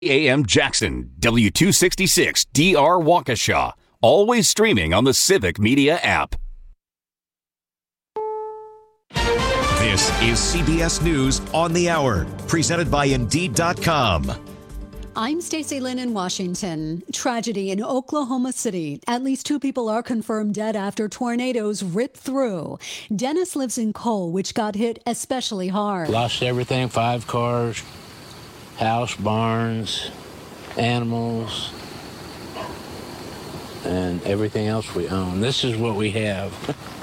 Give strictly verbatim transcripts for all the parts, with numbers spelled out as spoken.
A M Jackson, W two sixty-six D R Waukesha. Always streaming on the Civic Media app. This is C B S News on the Hour, presented by Indeed dot com. I'm Stacey Lynn in Washington. Tragedy in Oklahoma City. At least two people are confirmed dead after tornadoes ripped through. Dennis lives in Cole, which got hit especially hard. Lost everything, five cars, house, barns, animals, and everything else we own. This is what we have.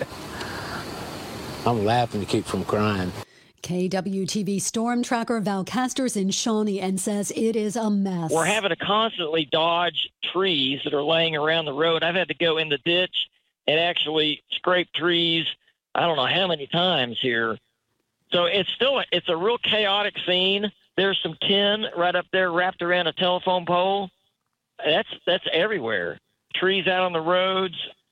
I'm laughing to keep from crying. K W T V storm tracker Val Castor's in Shawnee and says it is a mess. We're having to constantly dodge trees that are laying around the road. I've had to go in the ditch and actually scrape trees, I don't know how many times here. So it's still, it's a real chaotic scene. There's some tin right up there wrapped around a telephone pole. That's, that's everywhere. Trees out on the roads.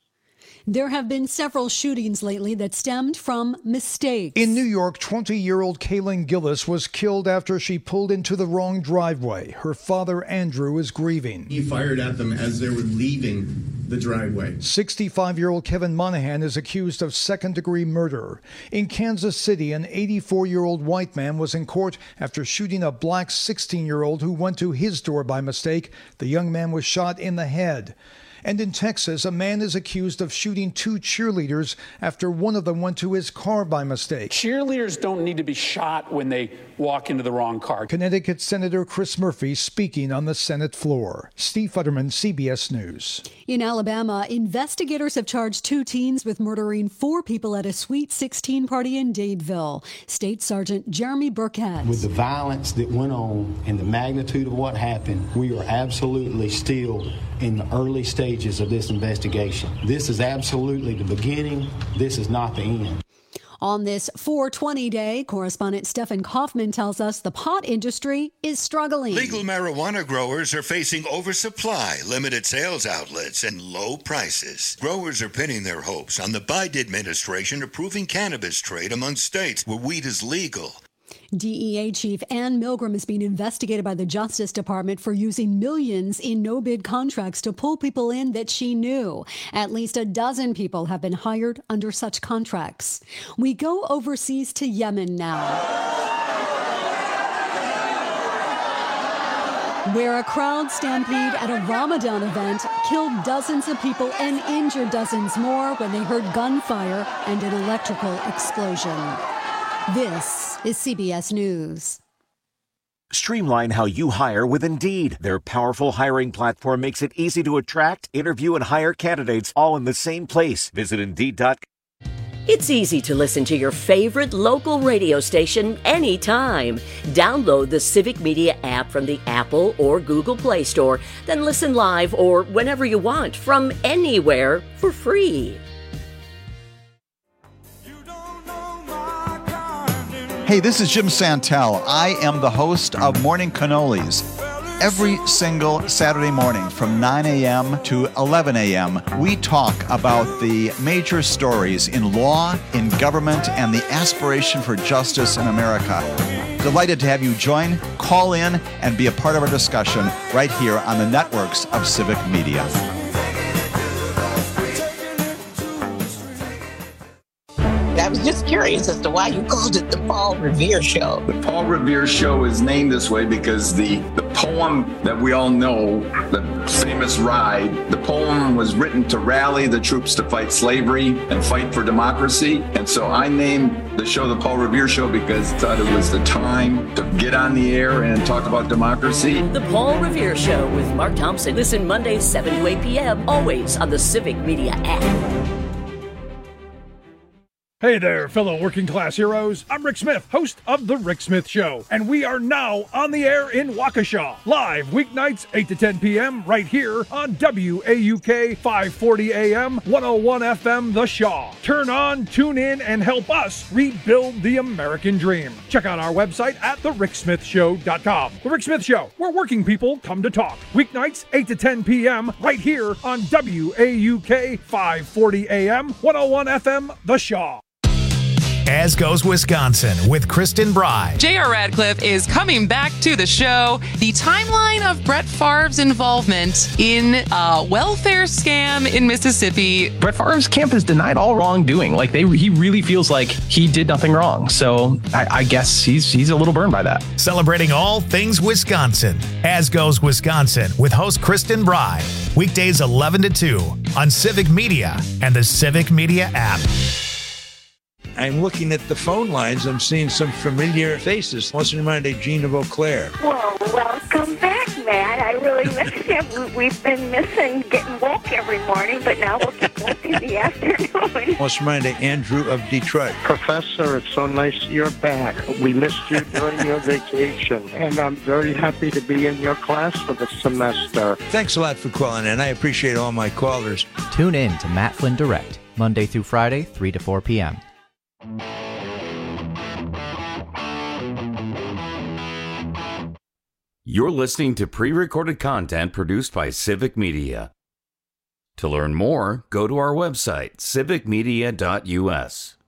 There have been several shootings lately that stemmed from mistakes. In New York, twenty-year-old Kaylin Gillis was killed after she pulled into the wrong driveway. Her father, Andrew, is grieving. He fired at them as they were leaving the driveway. sixty-five-year-old Kevin Monahan is accused of second-degree murder. In Kansas City, an eighty-four-year-old white man was in court after shooting a black sixteen-year-old who went to his door by mistake. The young man was shot in the head. And in Texas, a man is accused of shooting two cheerleaders after one of them went to his car by mistake. Cheerleaders don't need to be shot when they walk into the wrong car. Connecticut Senator Chris Murphy speaking on the Senate floor. Steve Futterman, C B S News. In Alabama, investigators have charged two teens with murdering four people at a Sweet sixteen party in Dadeville. State Sergeant Jeremy Burkett. With the violence that went on and the magnitude of what happened, we are absolutely still in the early stages of this investigation. This is absolutely the beginning. This is not the end. On this four twenty day, correspondent Stephen Kaufman tells us the pot industry is struggling. Legal marijuana growers are facing oversupply, limited sales outlets, and low prices. Growers are pinning their hopes on the Biden administration approving cannabis trade among states where weed is legal. D E A Chief Ann Milgram is being investigated by the Justice Department for using millions in no-bid contracts to pull people in that she knew. At least a dozen people have been hired under such contracts. We go overseas to Yemen now, where a crowd stampede at a Ramadan event killed dozens of people and injured dozens more when they heard gunfire and an electrical explosion. This is C B S News. Streamline how you hire with Indeed. Their powerful hiring platform makes it easy to attract, interview, and hire candidates all in the same place. Visit Indeed dot com. It's easy to listen to your favorite local radio station anytime. Download the Civic Media app from the Apple or Google Play Store, then listen live or whenever you want from anywhere for free. Hey, this is Jim Santel. I am the host of Morning Cannolis. Every single Saturday morning from nine a.m. to eleven a.m., we talk about the major stories in law, in government, and the aspiration for justice in America. Delighted to have you join, call in, and be a part of our discussion right here on the networks of Civic Media. I was just curious as to why you called it the Paul Revere Show. The Paul Revere Show is named this way because the, the poem that we all know, the famous Ride, the poem was written to rally the troops to fight slavery and fight for democracy. And so I named the show the Paul Revere Show because I thought it was the time to get on the air and talk about democracy. The Paul Revere Show with Mark Thompson. Listen Mondays, seven to eight p.m., always on the Civic Media app. Hey there, fellow working class heroes. I'm Rick Smith, host of The Rick Smith Show, and we are now on the air in Waukesha, live weeknights eight to ten p.m. right here on W A U K five forty A M, one oh one F M The Shaw. Turn on, tune in, and help us rebuild the American dream. Check out our website at the rick smith show dot com. The Rick Smith Show, where working people come to talk. Weeknights eight to ten p.m. right here on W A U K five forty A M, one oh one F M The Shaw. As Goes Wisconsin with Kristen Bry. J R. Radcliffe is coming back to the show. The timeline of Brett Favre's involvement in a welfare scam in Mississippi. Brett Favre's camp has denied all wrongdoing. Like they, he really feels like he did nothing wrong. So I, I guess he's he's a little burned by that. Celebrating all things Wisconsin. As Goes Wisconsin with host Kristen Bry. Weekdays eleven to two on Civic Media and the Civic Media app. I'm looking at the phone lines. I'm seeing some familiar faces. What's in mind of Gene of Eau Claire? Well, welcome back, Matt. I really miss you. We've been missing getting woke every morning, but now we'll get woke in the afternoon. What's in mind of Andrew of Detroit? Professor, it's so nice you're back. We missed you during your vacation, and I'm very happy to be in your class for the semester. Thanks a lot for calling in. I appreciate all my callers. Tune in to Matt Flynn Direct, Monday through Friday, three to four p.m. You're listening to pre-recorded content produced by Civic Media. To learn more, go to our website, civic media dot u s.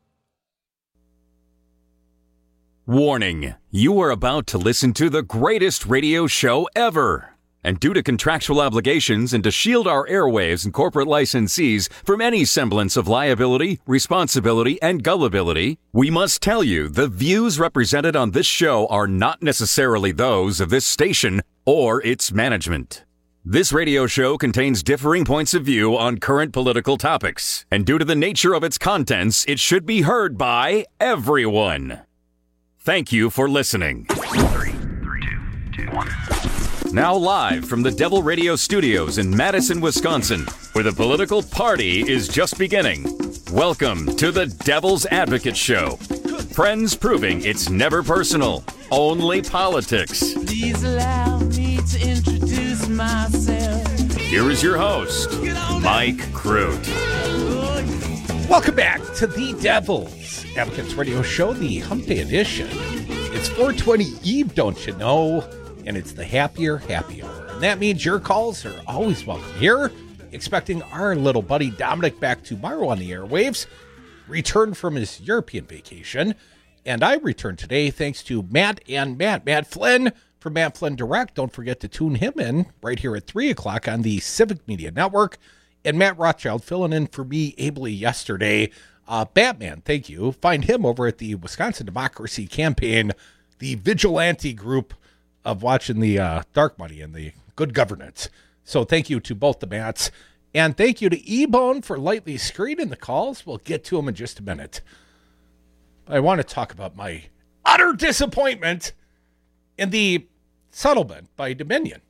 Warning, you are about to listen to the greatest radio show ever. And due to contractual obligations and to shield our airwaves and corporate licensees from any semblance of liability, responsibility, and gullibility, we must tell you the views represented on this show are not necessarily those of this station or its management. This radio show contains differing points of view on current political topics, and due to the nature of its contents, it should be heard by everyone. Thank you for listening. Three, two, two, one. Now live from the Devil Radio Studios in Madison, Wisconsin, where the political party is just beginning. Welcome to the Devil's Advocate Show. Friends proving it's never personal, only politics. Please allow me to introduce myself. Here is your host, Mike Crute. Welcome back to the Devil's Advocates Radio Show, the Hump Day edition. It's four twenty Eve, don't you know? And it's the happier happy hour. And that means your calls are always welcome here. Expecting our little buddy Dominic back tomorrow on the airwaves, returned from his European vacation. And I returned today thanks to Matt and Matt. Matt Flynn from Matt Flynn Direct. Don't forget to tune him in right here at three o'clock on the Civic Media Network. And Matt Rothschild filling in for me ably yesterday. Uh, Batman, thank you. Find him over at the Wisconsin Democracy Campaign, the vigilante group of watching the uh, dark money and the good governance. So thank you to both the Matts. And thank you to E-Bone for lightly screening the calls. We'll get to them in just a minute. I want to talk about my utter disappointment in the settlement by Dominion.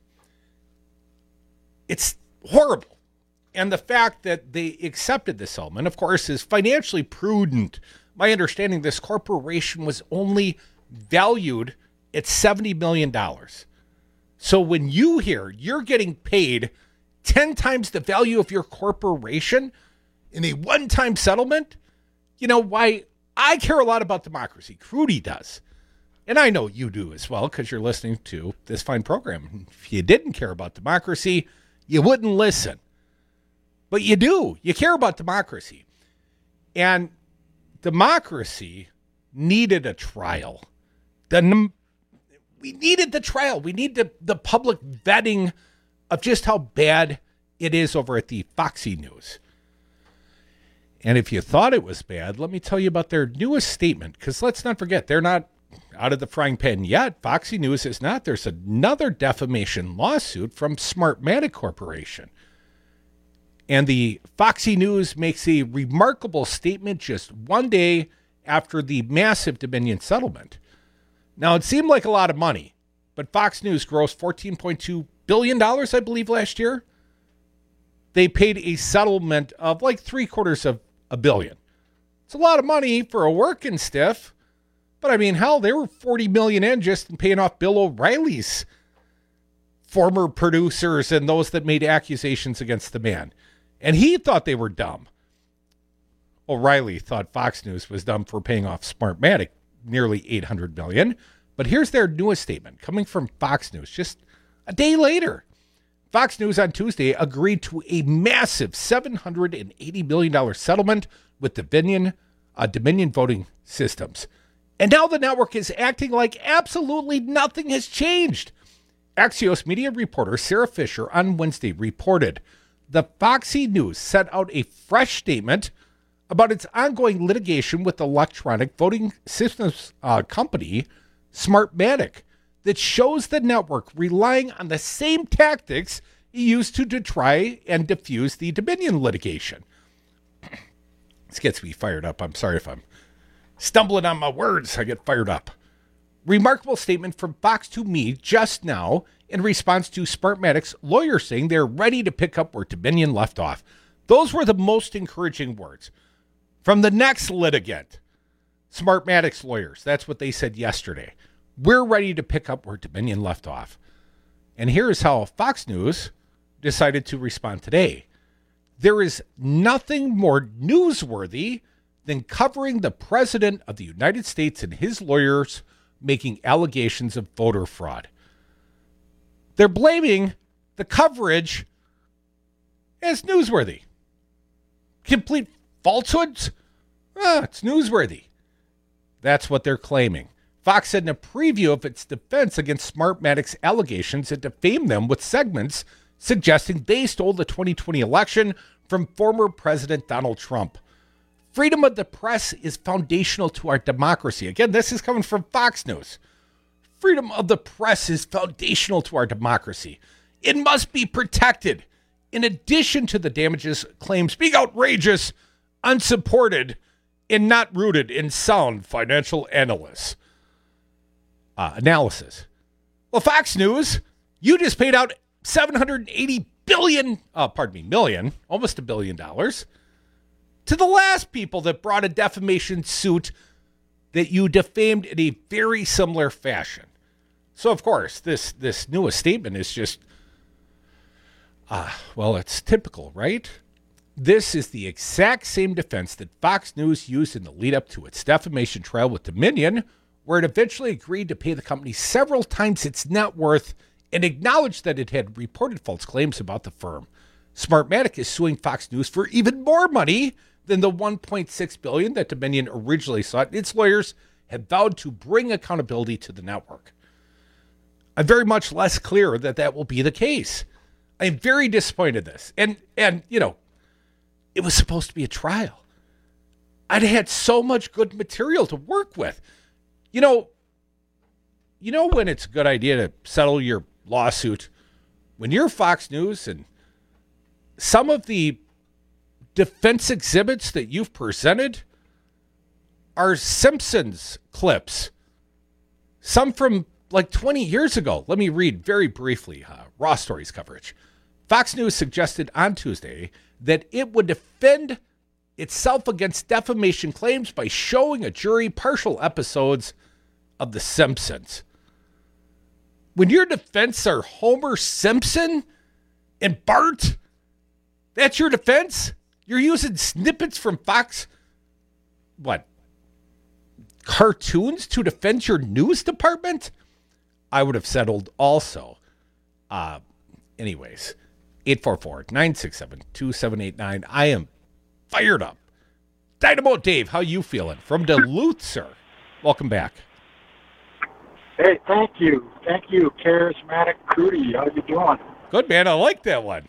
It's horrible. And the fact that they accepted the settlement, of course, is financially prudent. My understanding, this corporation was only valued at seventy million dollars. So when you hear you're getting paid ten times the value of your corporation in a one-time settlement, you know why I care a lot about democracy. Crudy does. And I know you do as well, because you're listening to this fine program. If you didn't care about democracy, you wouldn't listen. But you do. You care about democracy. And democracy needed a trial. The We needed the trial. We need the, the public vetting of just how bad it is over at the Foxy News. And if you thought it was bad, let me tell you about their newest statement, because let's not forget, they're not out of the frying pan yet. Foxy News is not. There's another defamation lawsuit from Smartmatic Corporation. And the Foxy News makes a remarkable statement just one day after the massive Dominion settlement. Now, it seemed like a lot of money, but Fox News grossed fourteen point two billion dollars, I believe, last year. They paid a settlement of like three quarters of a billion. It's a lot of money for a working stiff, but I mean, hell, they were forty million dollars in just in paying off Bill O'Reilly's former producers and those that made accusations against the man. And he thought they were dumb. O'Reilly thought Fox News was dumb for paying off Smartmatic nearly eight hundred million dollars. But here's their newest statement coming from Fox News just a day later. Fox News on Tuesday agreed to a massive seven hundred eighty million dollars settlement with Dominion uh, Dominion voting systems. And now the network is acting like absolutely nothing has changed. Axios media reporter Sarah Fisher on Wednesday reported the Foxy News sent out a fresh statement about its ongoing litigation with the electronic voting systems uh, company Smartmatic that shows the network relying on the same tactics used to, to try and diffuse the Dominion litigation. This gets me fired up. I'm sorry if I'm stumbling on my words. I get fired up. Remarkable statement from Fox to me just now in response to Smartmatic's lawyer saying they're ready to pick up where Dominion left off. Those were the most encouraging words. From the next litigant, Smartmatic's lawyers, that's what they said yesterday. We're ready to pick up where Dominion left off. And here's how Fox News decided to respond today. There is nothing more newsworthy than covering the President of the United States and his lawyers making allegations of voter fraud. They're blaming the coverage as newsworthy. Complete falsehoods? Ah, it's newsworthy. That's what they're claiming. Fox said in a preview of its defense against Smartmatic's allegations, it defamed them with segments suggesting they stole the twenty twenty election from former President Donald Trump. Freedom of the press is foundational to our democracy. Again, this is coming from Fox News. Freedom of the press is foundational to our democracy. It must be protected. In addition to the damages claims being outrageous, unsupported, and not rooted in sound financial analysis. Uh, analysis. Well, Fox News, you just paid out seven hundred eighty billion, uh, pardon me, million, almost a billion dollars, to the last people that brought a defamation suit that you defamed in a very similar fashion. So, of course, this this newest statement is just, uh, well, it's typical, right? This is the exact same defense that Fox News used in the lead up to its defamation trial with Dominion, where it eventually agreed to pay the company several times its net worth and acknowledged that it had reported false claims about the firm. Smartmatic is suing Fox News for even more money than the one point six billion dollars that Dominion originally sought. Its lawyers have vowed to bring accountability to the network. I'm very much less clear that that will be the case. I am very disappointed in this. And, and you know, it was supposed to be a trial. I'd had so much good material to work with. You know, you know when it's a good idea to settle your lawsuit? When you're Fox News and some of the defense exhibits that you've presented are Simpsons clips. Some from like twenty years ago. Let me read very briefly uh, Raw Stories coverage. Fox News suggested on Tuesday that it would defend itself against defamation claims by showing a jury partial episodes of The Simpsons. When your defense are Homer Simpson and Bart, that's your defense? You're using snippets from Fox, what, cartoons to defend your news department? I would have settled also. Uh, anyways, eight four four, nine six seven, two seven eight nine. I am fired up. Dynamo Dave, how you feeling? From Duluth, sir. Welcome back. Hey, thank you. Thank you, Charismatic Crudy. How you doing? Good, man. I like that one.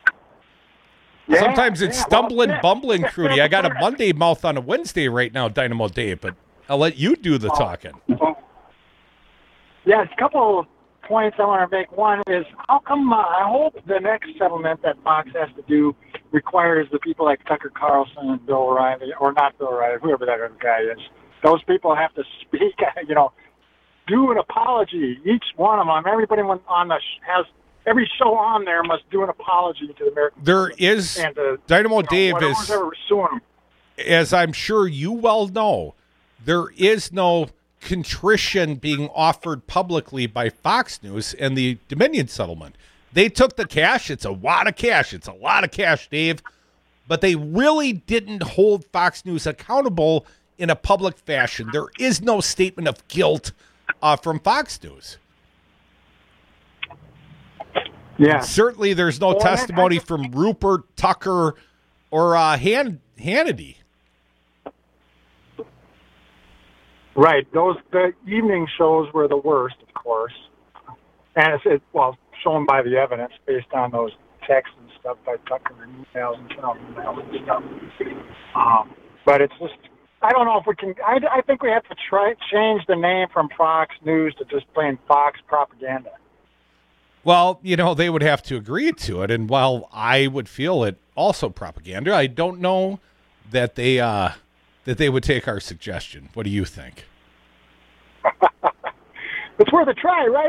Yeah, Sometimes it's yeah, stumbling, well, bumbling, Crudy. I got a Monday mouth on a Wednesday right now, Dynamo Dave, but I'll let you do the talking. Oh. Yeah, a couple of points I want to make. One is, how come uh, I hope the next settlement that Fox has to do requires the people like Tucker Carlson and Bill O'Reilly, or not Bill O'Reilly, whoever that other guy is, those people have to speak, you know, do an apology, each one of them. Everybody on the sh- has every show on there must do an apology to the American. There is and to, Dynamo you know, Dave is, ever suing them. As I'm sure you well know, there is no contrition being offered publicly by Fox News and the Dominion settlement. They took the cash. It's a lot of cash. It's a lot of cash, Dave. But they really didn't hold Fox News accountable in a public fashion. There is no statement of guilt uh, from Fox News. Yeah. Certainly there's no well, testimony I, I, from Rupert, Tucker, or uh, Han- Hannity. Right. Those the evening shows were the worst, of course, and it's it, well shown by the evidence based on those texts and stuff by Tucker and emails and emails and stuff. Um, but it's just I don't know if we can. I, I think we have to try change the name from Fox News to just plain Fox Propaganda. Well, you know, they would have to agree to it, and while I would feel it also propaganda, I don't know that they uh, that they would take our suggestion. What do you think? It's worth a try, right?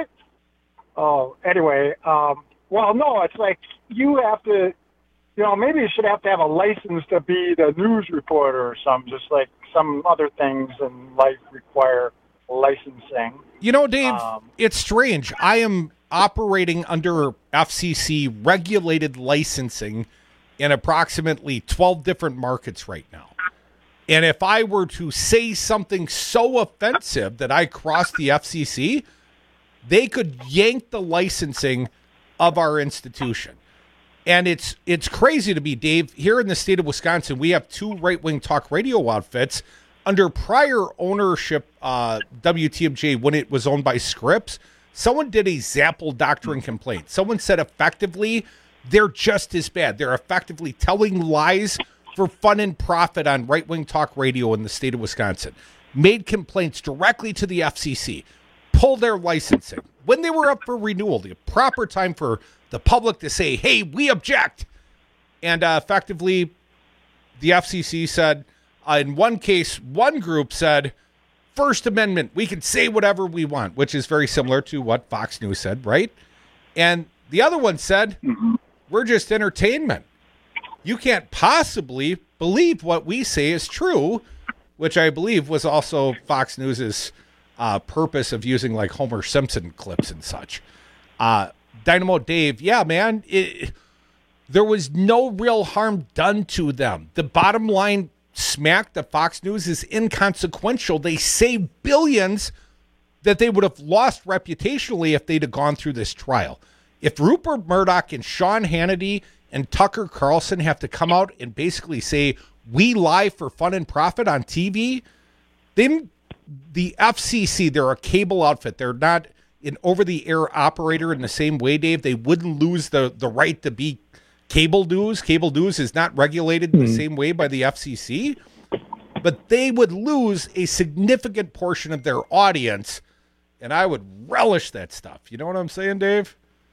Oh, anyway, um, well, no, it's like you have to, you know, maybe you should have to have a license to be the news reporter or something, just like some other things in life require licensing. You know, Dave, Um, it's strange. I am operating under F C C regulated licensing in approximately twelve different markets right now. And if I were to say something so offensive that I crossed the F C C, they could yank the licensing of our institution. And it's it's crazy to me, Dave. Here in the state of Wisconsin, we have two right-wing talk radio outfits under prior ownership, uh, W T M J, when it was owned by Scripps. Someone did a Zapple doctrine complaint. Someone said effectively they're just as bad. They're effectively telling lies for fun and profit on right-wing talk radio in the state of Wisconsin. Made complaints directly to the F C C. Pulled their licensing. When they were up for renewal, the proper time for the public to say, hey, we object. And uh, effectively, the F C C said, uh, in one case, one group said, First Amendment, we can say whatever we want, which is very similar to what Fox News said, right? And the other one said, mm-hmm. we're just entertainment. You can't possibly believe what we say is true, which I believe was also Fox News's uh, purpose of using like Homer Simpson clips and such. Uh, Dynamo Dave, yeah, man, it, there was no real harm done to them. The bottom line smack that Fox News is inconsequential. They save billions that they would have lost reputationally if they'd have gone through this trial. If Rupert Murdoch and Sean Hannity and Tucker Carlson have to come out and basically say, we lie for fun and profit on T V, then the F C C, they're a cable outfit. They're not an over-the-air operator in the same way, Dave. They wouldn't lose the, the right to be cable news. Cable news is not regulated in the same way by the F C C, but they would lose a significant portion of their audience, and I would relish that stuff. You know what I'm saying, Dave?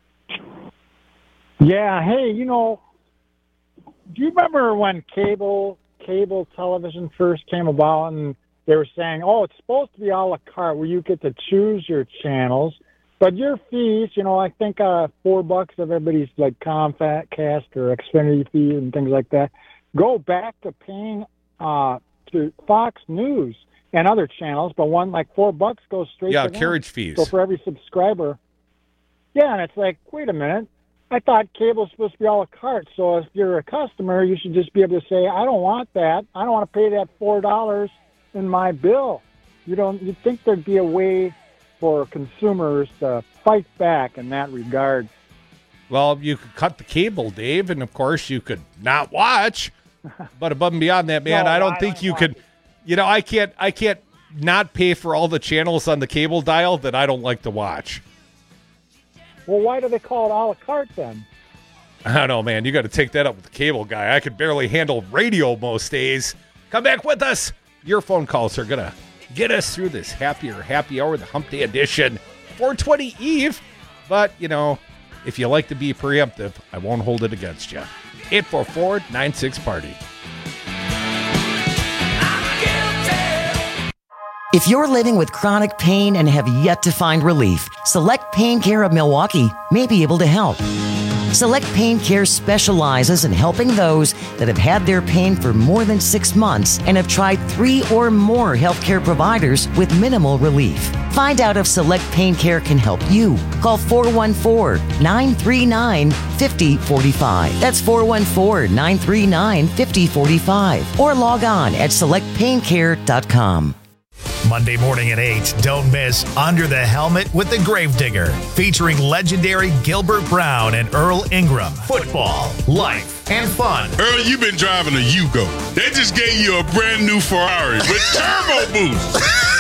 Yeah, hey, you know, do you remember when cable cable television first came about and they were saying, oh, it's supposed to be a la carte where you get to choose your channels, but your fees, you know, I think uh, four bucks of everybody's like Comcast or Xfinity fee and things like that, go back to paying uh, to Fox News and other channels, but one like four bucks goes straight yeah, to them. carriage fees. So for every subscriber. Yeah, and it's like, wait a minute. I thought cable's supposed to be a la carte, so if you're a customer, you should just be able to say, I don't want that. I don't want to pay that four dollars in my bill. You don't. You'd think there'd be a way for consumers to fight back in that regard. Well, you could cut the cable, Dave, and of course you could not watch. But above and beyond that, man, No, I don't I think don't you watch could. it. You know, I can't. I can't not pay for all the channels on the cable dial that I don't like to watch. Well, why do they call it a la carte then? I don't know, man. You got to take that up with the cable guy. I could barely handle radio most days. Come back with us. Your phone calls are going to get us through this happier happy hour, the Hump Day edition, four twenty Eve. But, you know, if you like to be preemptive, I won't hold it against you. eight four four, nine six, party. If you're living with chronic pain and have yet to find relief, Select Pain Care of Milwaukee may be able to help. Select Pain Care specializes in helping those that have had their pain for more than six months and have tried three or more healthcare providers with minimal relief. Find out if Select Pain Care can help you. Call four one four, nine three nine, five zero four five. That's four one four, nine three nine, five zero four five. Or log on at select pain care dot com. Monday morning at eight, don't miss Under the Helmet with the Gravedigger, featuring legendary Gilbert Brown and Earl Ingram. Football, life, and fun. Earl, you've been driving a Yugo. They just gave you a brand new Ferrari with turbo boost.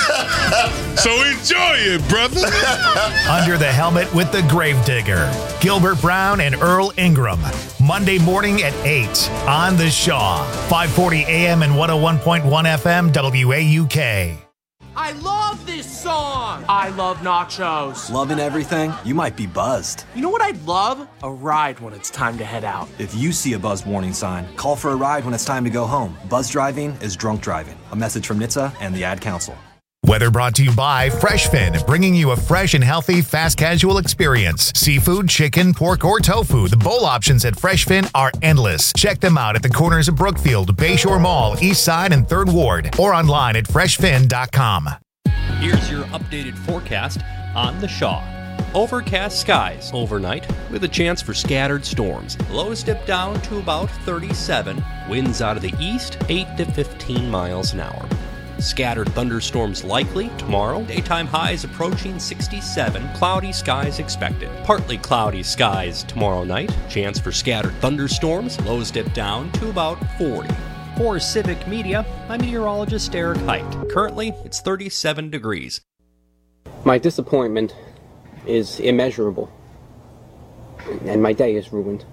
So enjoy it, brother. Under the Helmet with the Gravedigger, Gilbert Brown and Earl Ingram. Monday morning at eight on The Shaw. five forty A M and one oh one point one F M W A U K. I love this song. I love nachos. Loving everything? You might be buzzed. You know what I'd love? A ride when it's time to head out. If you see a buzz warning sign, call for a ride when it's time to go home. Buzz driving is drunk driving. A message from N H T S A and the Ad Council. Weather brought to you by FreshFin, bringing you a fresh and healthy fast casual experience. Seafood, chicken, pork, or tofu. The bowl options at FreshFin are endless. Check them out at the corners of Brookfield, Bayshore Mall, East Side, and third Ward, or online at fresh fin dot com. Here's your updated forecast on The Shaw. Overcast skies overnight with a chance for scattered storms. Lows dip down to about thirty-seven. Winds out of the east, eight to fifteen miles an hour. Scattered thunderstorms likely tomorrow. Daytime highs approaching sixty-seven. Cloudy skies expected. Partly cloudy skies tomorrow night. Chance for scattered thunderstorms. Lows dip down to about forty. For Civic Media, I'm meteorologist Eric Height. Currently, it's thirty-seven degrees. My disappointment is immeasurable, and my day is ruined.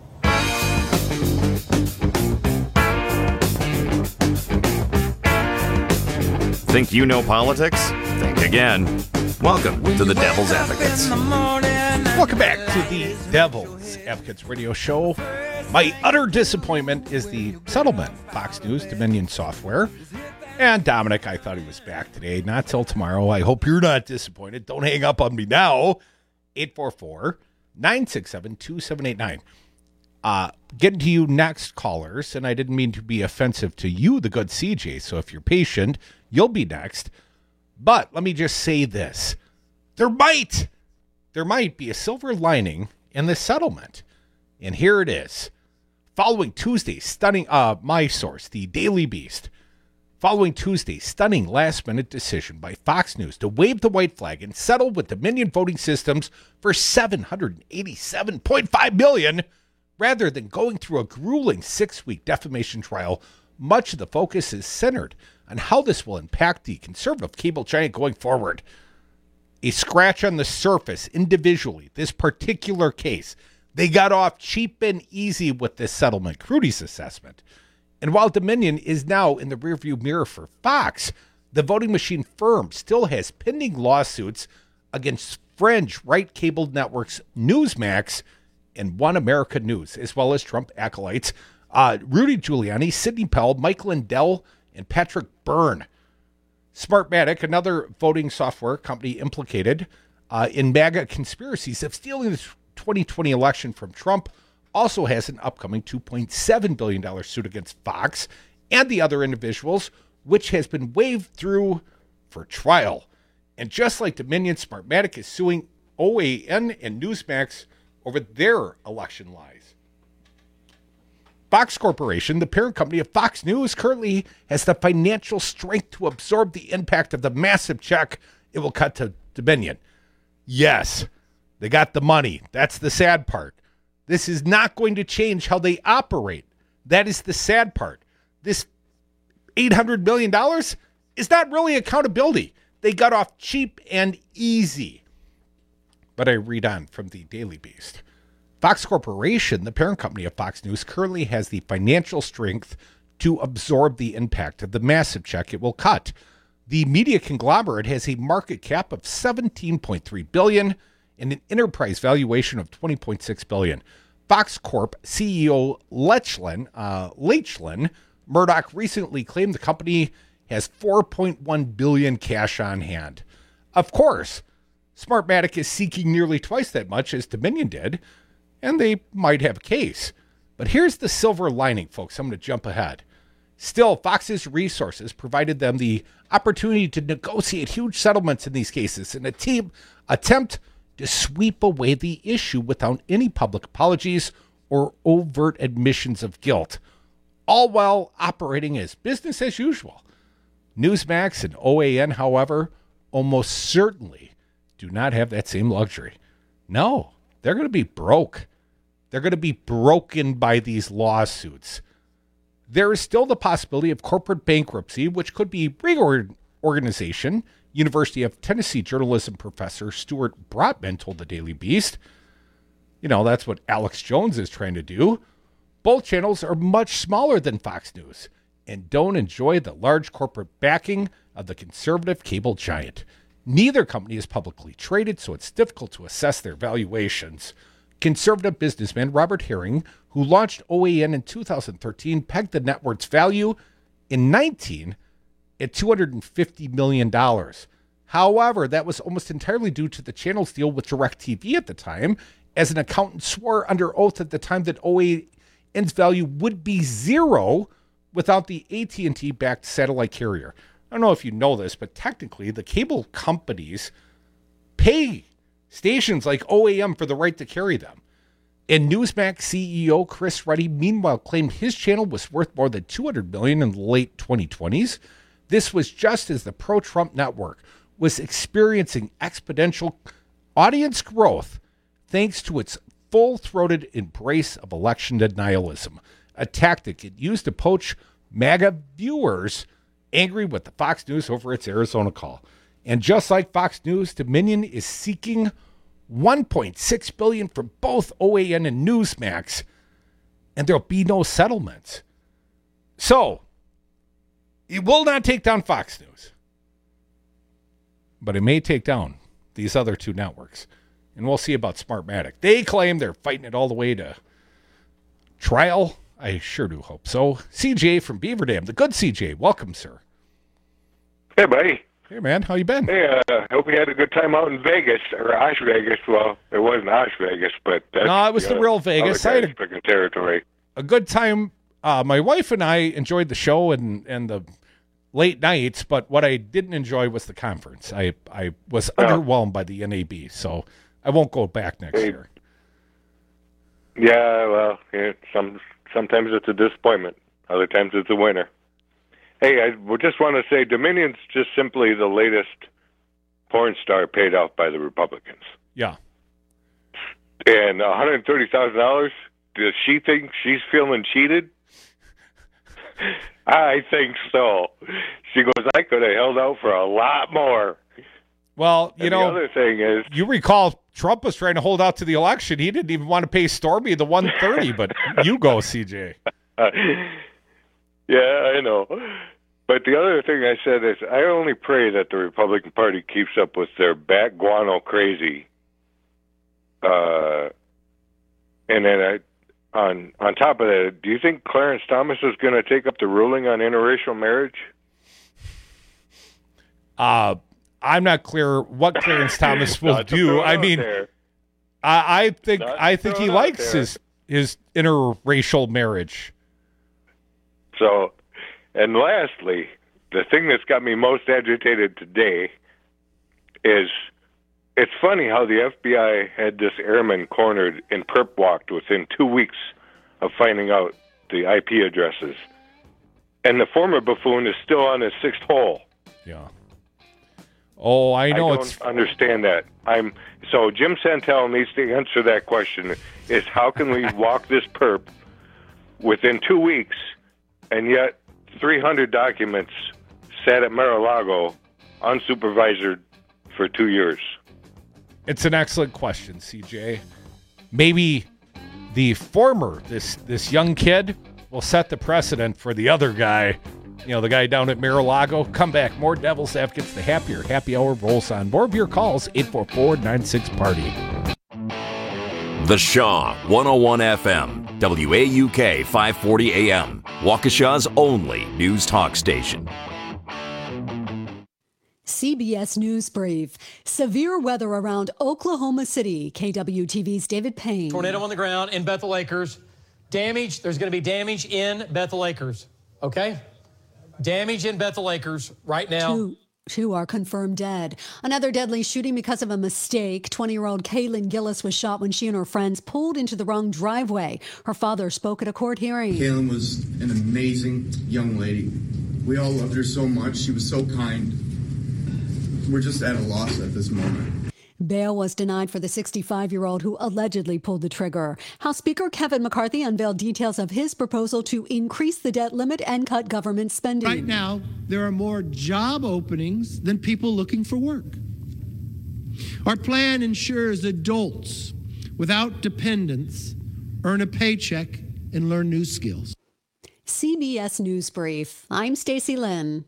Think you know politics? Think again. Welcome to the Devil's Advocates. Welcome back to the Devil's Advocates radio show. My utter disappointment is the settlement. Fox News, Dominion Software. And Dominic, I thought he was back today. Not till tomorrow. I hope you're not disappointed. Don't hang up on me now. eight four four, nine six seven, two seven eight nine. Uh, getting to you next, callers. And I didn't mean to be offensive to you, the good C J. So if you're patient, you'll be next. But let me just say this. There might, there might be a silver lining in the settlement. And here it is. Following Tuesday's stunning, uh, my source, the Daily Beast. Following Tuesday's stunning last-minute decision by Fox News to wave the white flag and settle with Dominion Voting Systems for seven hundred eighty-seven point five million dollars, rather than going through a grueling six-week defamation trial, much of the focus is centered on how this will impact the conservative cable giant going forward. A scratch on the surface individually, this particular case, they got off cheap and easy with this settlement, Crudy's assessment. And while Dominion is now in the rearview mirror for Fox, the voting machine firm still has pending lawsuits against fringe right cable networks Newsmax and One America News, as well as Trump acolytes uh, Rudy Giuliani, Sidney Powell, Mike Lindell, and Patrick Byrne. Smartmatic, another voting software company implicated uh, in MAGA conspiracies of stealing the twenty twenty election from Trump, also has an upcoming two point seven billion dollars suit against Fox and the other individuals, which has been waved through for trial. And just like Dominion, Smartmatic is suing O A N and Newsmax over their election lies. Fox Corporation, the parent company of Fox News, currently has the financial strength to absorb the impact of the massive check it will cut to Dominion. Yes, they got the money. That's the sad part. This is not going to change how they operate. That is the sad part. This eight hundred million dollars is not really accountability. They got off cheap and easy. But I read on from the Daily Beast. Fox Corporation, the parent company of Fox News, currently has the financial strength to absorb the impact of the massive check it will cut. The media conglomerate has a market cap of seventeen point three billion dollars and an enterprise valuation of twenty point six billion dollars. Fox Corp C E O Lachlan, uh, Lachlan Murdoch recently claimed the company has four point one billion dollars cash on hand. Of course, Smartmatic is seeking nearly twice that much as Dominion did, and they might have a case. But here's the silver lining, folks. I'm going to jump ahead. Still, Fox's resources provided them the opportunity to negotiate huge settlements in these cases and a team attempt to sweep away the issue without any public apologies or overt admissions of guilt, all while operating as business as usual. Newsmax and O A N, however, almost certainly do not have that same luxury. No, they're going to be broke. They're going to be broken by these lawsuits. There is still the possibility of corporate bankruptcy, which could be reorganization University of Tennessee journalism professor Stuart Brotman told the Daily Beast. You know, that's what Alex Jones is trying to do. Both channels are much smaller than Fox News and don't enjoy the large corporate backing of the conservative cable giant. Neither company is publicly traded, so it's difficult to assess their valuations. Conservative businessman Robert Herring, who launched O A N in two thousand thirteen, pegged the network's value in nineteen at two hundred fifty million dollars. However, that was almost entirely due to the channel's deal with DirecTV at the time, as an accountant swore under oath at the time that O A N's value would be zero without the A T and T-backed satellite carrier. I don't know if you know this, but technically the cable companies pay stations like O A M for the right to carry them. And Newsmax C E O Chris Ruddy meanwhile claimed his channel was worth more than two hundred million dollars in the late twenty twenties. This was just as the pro-Trump network was experiencing exponential audience growth thanks to its full-throated embrace of election denialism, a tactic it used to poach MAGA viewers angry with the Fox News over its Arizona call. And just like Fox News, Dominion is seeking one point six billion dollars from both O A N and Newsmax, and there'll be no settlements. So, it will not take down Fox News, but it may take down these other two networks. And we'll see about Smartmatic. They claim they're fighting it all the way to trial. I sure do hope so. C J from Beaver Dam, the good C J. Welcome, sir. Hey, buddy. Hey, man. How you been? Hey, I uh, hope you had a good time out in Vegas, or Osh Vegas. Well, it wasn't Osh Vegas, but that's... No, it was the, the real Vegas. I had a, territory. a good time. Uh, my wife and I enjoyed the show and, and the late nights, but what I didn't enjoy was the conference. I, I was oh. underwhelmed by the N A B, so I won't go back next hey. year. Yeah, well, yeah, some sometimes it's a disappointment. Other times it's a winner. Hey, I just want to say Dominion's just simply the latest porn star paid off by the Republicans. Yeah. And one hundred thirty thousand dollars, does she think she's feeling cheated? I think so. She goes, I could have held out for a lot more. Well, you and know, the other thing is, you recall Trump was trying to hold out to the election. He didn't even want to pay Stormy the one thirty, but you go, C J. Uh, yeah, I know. But the other thing I said is, I only pray that the Republican Party keeps up with their bat guano crazy. Uh, and then I, on on top of that, do you think Clarence Thomas is going to take up the ruling on interracial marriage? Uh, I'm not clear what Clarence Thomas will do. I mean, I, I think not I think he likes his his interracial marriage. So, and lastly, the thing that's got me most agitated today is it's funny how the F B I had this airman cornered and perp walked within two weeks of finding out the I P addresses. And the former buffoon is still on his sixth hole. Yeah. Oh, I know. I don't it's... understand that. I'm so Jim Santel needs to answer that question: is how can we walk this perp within two weeks, and yet three hundred documents sat at Mar-a-Lago unsupervised for two years? It's an excellent question, C J. Maybe the former, this this young kid, will set the precedent for the other guy. You know, the guy down at Mar-a-Lago. Come back. More Devil's Advocates. The Happier Happy Hour rolls on. More of your calls. eight four four, nine six, party. The Shaw, one oh one F M, W A U K, five forty A M, Waukesha's only news talk station. C B S News Brief. Severe weather around Oklahoma City. K W T V's David Payne. Tornado on the ground in Bethel Acres. Damage. There's going to be damage in Bethel Acres. Okay? Damage in Bethel Acres right now. Two, two are confirmed dead. Another deadly shooting because of a mistake. twenty-year-old Kaylin Gillis was shot when she and her friends pulled into the wrong driveway. Her father spoke at a court hearing. Kaylin was an amazing young lady. We all loved her so much. She was so kind. We're just at a loss at this moment. Bail was denied for the sixty-five-year-old who allegedly pulled the trigger. House Speaker Kevin McCarthy unveiled details of his proposal to increase the debt limit and cut government spending. Right now, there are more job openings than people looking for work. Our plan ensures adults without dependents earn a paycheck and learn new skills. C B S News Brief. I'm Stacey Lynn.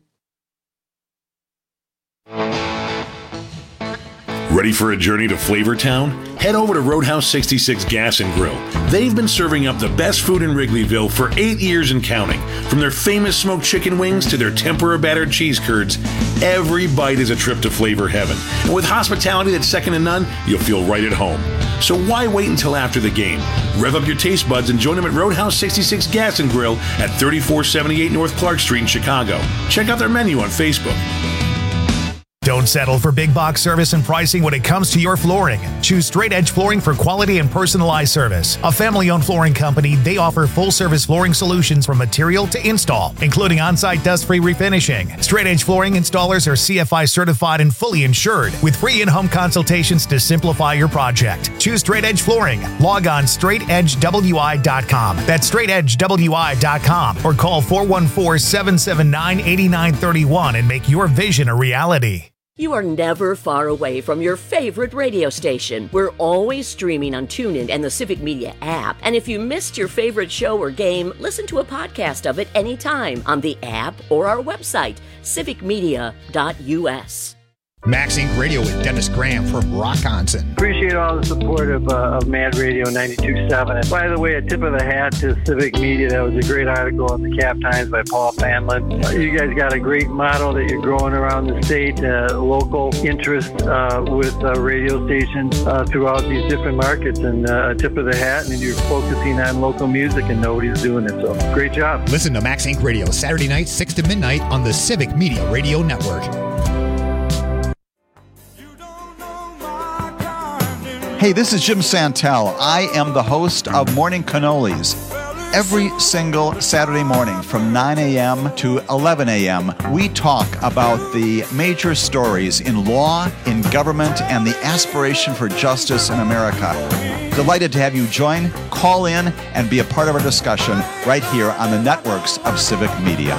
Ready for a journey to Flavortown? Head over to Roadhouse sixty-six Gas and Grill. They've been serving up the best food in Wrigleyville for eight years and counting. From their famous smoked chicken wings to their tempura battered cheese curds, every bite is a trip to flavor heaven. And with hospitality that's second to none, you'll feel right at home. So why wait until after the game? Rev up your taste buds and join them at Roadhouse sixty-six Gas and Grill at thirty-four seventy-eight North Clark Street in Chicago. Check out their menu on Facebook. Don't settle for big box service and pricing when it comes to your flooring. Choose Straight Edge Flooring for quality and personalized service. A family-owned flooring company, they offer full-service flooring solutions from material to install, including on-site dust-free refinishing. Straight Edge Flooring installers are C F I certified and fully insured, with free in-home consultations to simplify your project. Choose Straight Edge Flooring. Log on straight edge w i dot com. That's straight edge w i dot com, or call four one four, seven seven nine, eight nine three one and make your vision a reality. You are never far away from your favorite radio station. We're always streaming on TuneIn and the Civic Media app. And if you missed your favorite show or game, listen to a podcast of it anytime on the app or our website, civic media dot u s. Max Incorporated. Radio with Dennis Graham from Rockonson. Appreciate all the support of, uh, of Mad Radio ninety-two point seven. And by the way, a tip of the hat to Civic Media. That was a great article in the Cap Times by Paul Fanlin. Uh, you guys got a great model that you're growing around the state, uh, local interest uh, with uh, radio stations uh, throughout these different markets. And uh, a tip of the hat, and you're focusing on local music, and nobody's doing it. So great job. Listen to Max Incorporated. Radio Saturday nights, six to midnight on the Civic Media Radio Network. Hey, this is Jim Santel. I am the host of Morning Cannolis. Every single Saturday morning from nine a.m. to eleven a.m., we talk about the major stories in law, in government, and the aspiration for justice in America. Delighted to have you join, call in, and be a part of our discussion right here on the networks of Civic Media.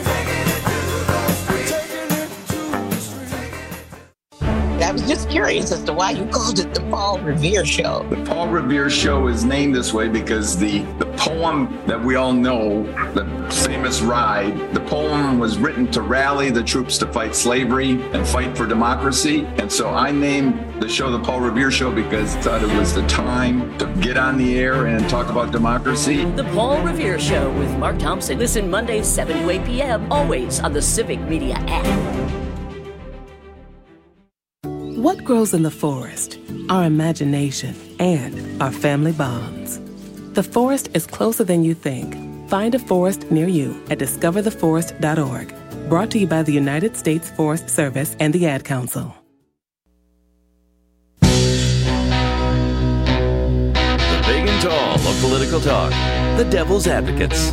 I was just curious as to why you called it the Paul Revere Show. The Paul Revere Show is named this way because the, the poem that we all know, the famous Ride, the poem was written to rally the troops to fight slavery and fight for democracy. And so I named the show the Paul Revere Show because I thought it was the time to get on the air and talk about democracy. The Paul Revere Show with Mark Thompson. Listen Mondays, seven to eight p.m., always on the Civic Media app. What grows in the forest? Our imagination and our family bonds. The forest is closer than you think. Find a forest near you at discover the forest dot org. Brought to you by the United States Forest Service and the Ad Council. The big and tall of political talk. The Devil's Advocates.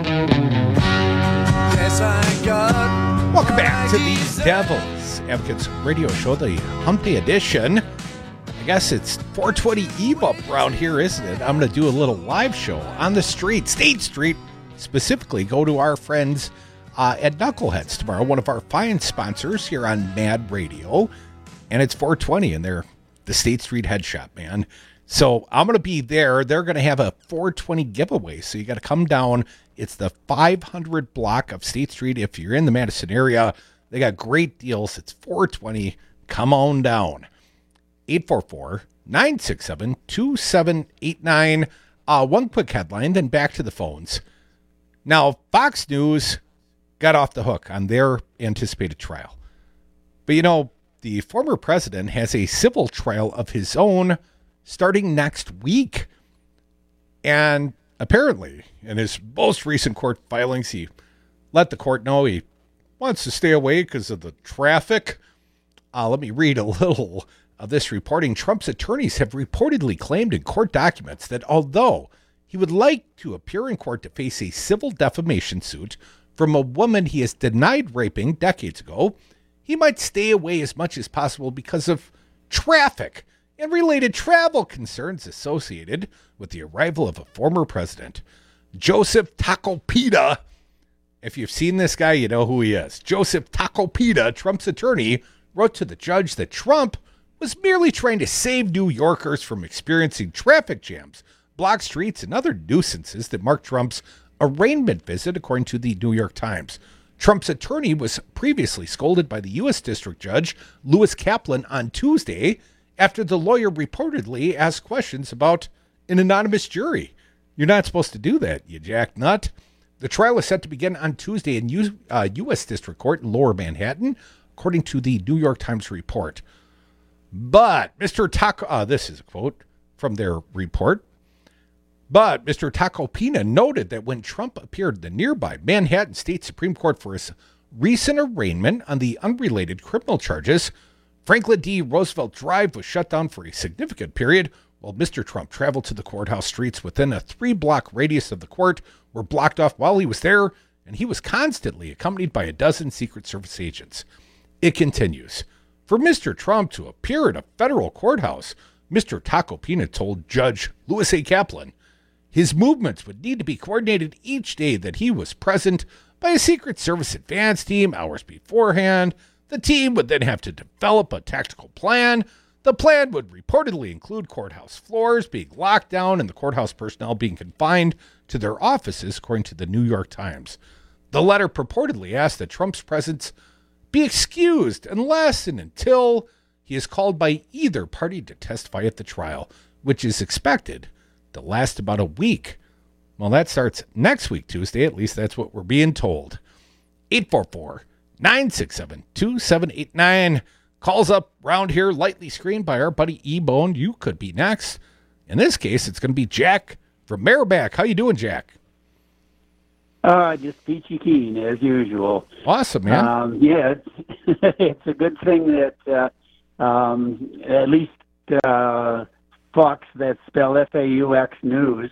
Yes, I got. Welcome back to the Devil's Advocates Radio Show, the Hump Day edition. I guess it's four twenty Eve up around here, isn't it? I'm going to do a little live show on the street, State Street, specifically. Go to our friends uh, at Knuckleheads tomorrow, one of our fine sponsors here on Mad Radio. And it's four twenty, and they're the State Street Head Shop, man. So I'm going to be there. They're going to have a four twenty giveaway, so you got to come down. It's the five hundred block of State Street. If you're in the Madison area, they got great deals. It's four twenty. Come on down. eight four four, nine six seven, two seven eight nine. Uh, one quick headline, then back to the phones. Now, Fox News got off the hook on their anticipated trial. But, you know, the former president has a civil trial of his own starting next week. And apparently, in his most recent court filings, he let the court know he wants to stay away because of the traffic. Uh, let me read a little of this reporting. Trump's attorneys have reportedly claimed in court documents that although he would like to appear in court to face a civil defamation suit from a woman he has denied raping decades ago, he might stay away as much as possible because of traffic and related travel concerns associated with the arrival of a former president, Joseph Tacopina. If you've seen this guy, you know who he is. Joseph Tacopina, Trump's attorney, wrote to the judge that Trump was merely trying to save New Yorkers from experiencing traffic jams, blocked streets, and other nuisances that marked Trump's arraignment visit, according to the New York Times. Trump's attorney was previously scolded by the U S District Judge Lewis Kaplan on Tuesday after the lawyer reportedly asked questions about an anonymous jury. You're not supposed to do that, you jacknut. The trial is set to begin on Tuesday in U- uh, U S District Court in Lower Manhattan, according to the New York Times report. But Mister Taco, uh, this is a quote from their report. But Mister Tacopina noted that when Trump appeared in the nearby Manhattan State Supreme Court for his recent arraignment on the unrelated criminal charges, Franklin D. Roosevelt Drive was shut down for a significant period, while Mister Trump traveled to the courthouse. Streets within a three-block radius of the court were blocked off while he was there, and he was constantly accompanied by a dozen Secret Service agents. It continues. For Mister Trump to appear at a federal courthouse, Mister Tacopina told Judge Lewis A. Kaplan, his movements would need to be coordinated each day that he was present by a Secret Service advance team hours beforehand. The team would then have to develop a tactical plan. The plan would reportedly include courthouse floors being locked down and the courthouse personnel being confined to their offices, according to the New York Times. The letter purportedly asked that Trump's presence be excused unless and until he is called by either party to testify at the trial, which is expected to last about a week. Well, that starts next week, Tuesday. At least that's what we're being told. eight four four, nine six seven, two seven eight nine. Calls up round here, lightly screened by our buddy E-Bone. You could be next. In this case, it's going to be Jack from Merrimack. How you doing, Jack? Uh, just peachy keen, as usual. Awesome, man. Um, yeah, it's, it's a good thing that uh, um, at least uh, Fox, that spell F A U X News,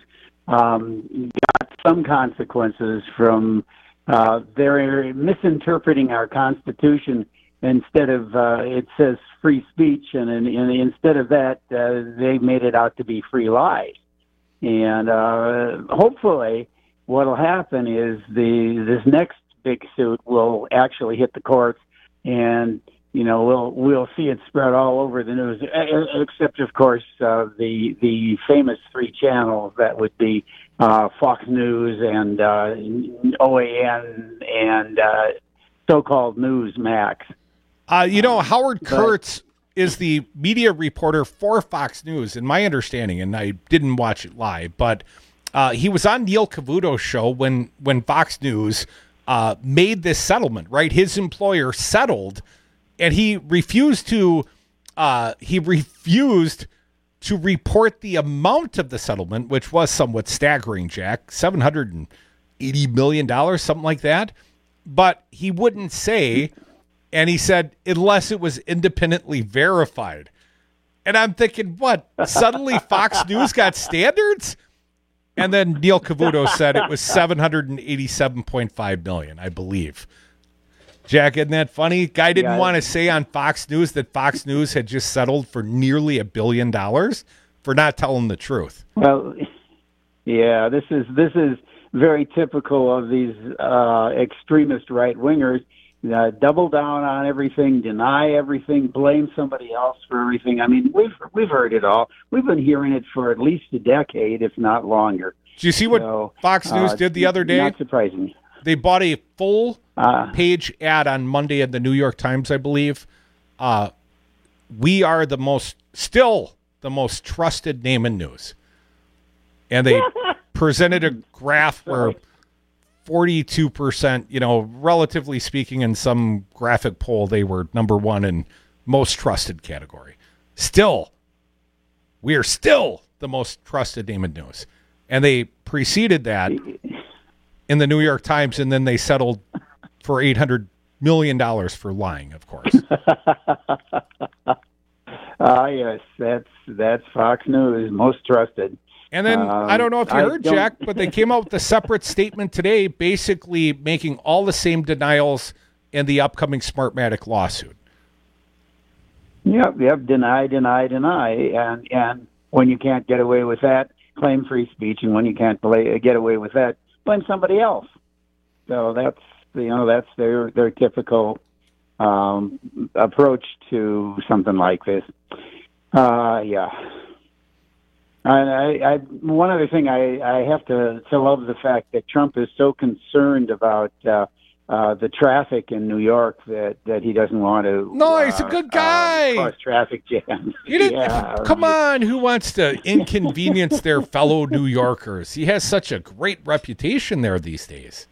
um, got some consequences from uh, their misinterpreting our Constitution. Instead of, uh, it says free speech, and, and, and instead of that, uh, they made it out to be free lies. And uh, hopefully what will happen is the this next big suit will actually hit the courts, and you know, we'll we'll see it spread all over the news, except, of course, uh, the the famous three channels that would be uh, Fox News and uh, O A N and uh, so-called Newsmax. Uh, you know, Howard Kurtz is the media reporter for Fox News, in my understanding, and I didn't watch it live, but uh, he was on Neil Cavuto's show when, when Fox News uh, made this settlement, right? His employer settled, and he refused to uh, he refused to report the amount of the settlement, which was somewhat staggering, Jack, seven hundred eighty million dollars, something like that. But he wouldn't say, and he said, unless it was independently verified. And I'm thinking, what? Suddenly Fox News got standards? And then Neil Cavuto said it was seven hundred eighty-seven point five million dollars, I believe. Jack, isn't that funny? Guy didn't yeah. want to say on Fox News that Fox News had just settled for nearly a billion dollars for not telling the truth. Well, yeah, this is this is very typical of these uh, extremist right-wingers. Uh, double down on everything, deny everything, blame somebody else for everything. I mean, we've we've heard it all. We've been hearing it for at least a decade, if not longer. Do you see what so, Fox News uh, did the other day? Not surprising. They bought a full uh, page ad on Monday in the New York Times, I believe. Uh, we are the most, still the most trusted name in news. And they presented a graph where forty-two percent, you know, relatively speaking, in some graphic poll, they were number one in most trusted category. Still, we are still the most trusted name in news. And they preceded that in the New York Times, and then they settled for eight hundred million dollars for lying, of course. Ah, uh, yes, that's that's Fox News, most trusted. And then, um, I don't know if you heard, Jack, but they came out with a separate statement today basically making all the same denials in the upcoming Smartmatic lawsuit. Yep, yep, deny, deny, deny. And and when you can't get away with that, claim free speech. And when you can't play, get away with that, blame somebody else. So that's, you know, that's their, their typical um, approach to something like this. Uh, yeah. And I, I, one other thing, I, I have to, to love the fact that Trump is so concerned about uh, uh, the traffic in New York that, that he doesn't want to. No, uh, he's a good guy. Uh, cause traffic jams. You didn't, yeah. Come on, who wants to inconvenience their fellow New Yorkers? He has such a great reputation there these days.